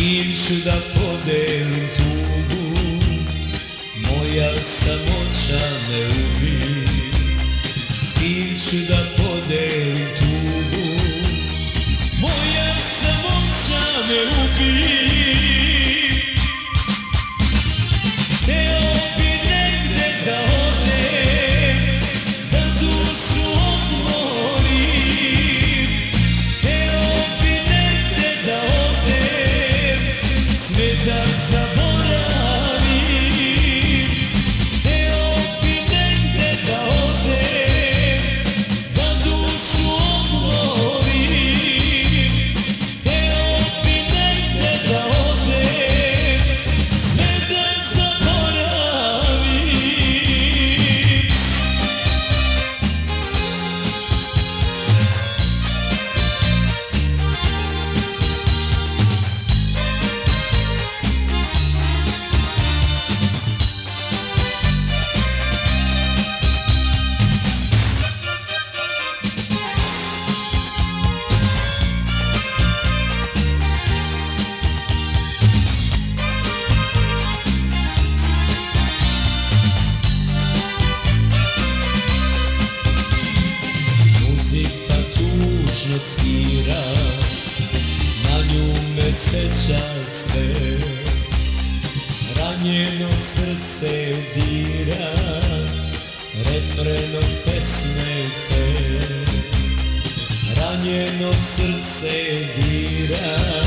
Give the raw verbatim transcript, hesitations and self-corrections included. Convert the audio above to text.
kim ću da podelim tugu, moja samoća me ubi. S kim ću da podelim tugu, moja samoća me ubi. Hteo bi negde da odem, da dušu odmorim. Hteo bi negde da odem, sve da zaboravim. Hteo bi negde da odem, da dušu odmorim. Hteo bi negde da odem, sve da zaboravim. Muzika tužno svira, na nju me seća sve. Ranjeno srce dira, refrenom pesme te. Ranjeno srce dira,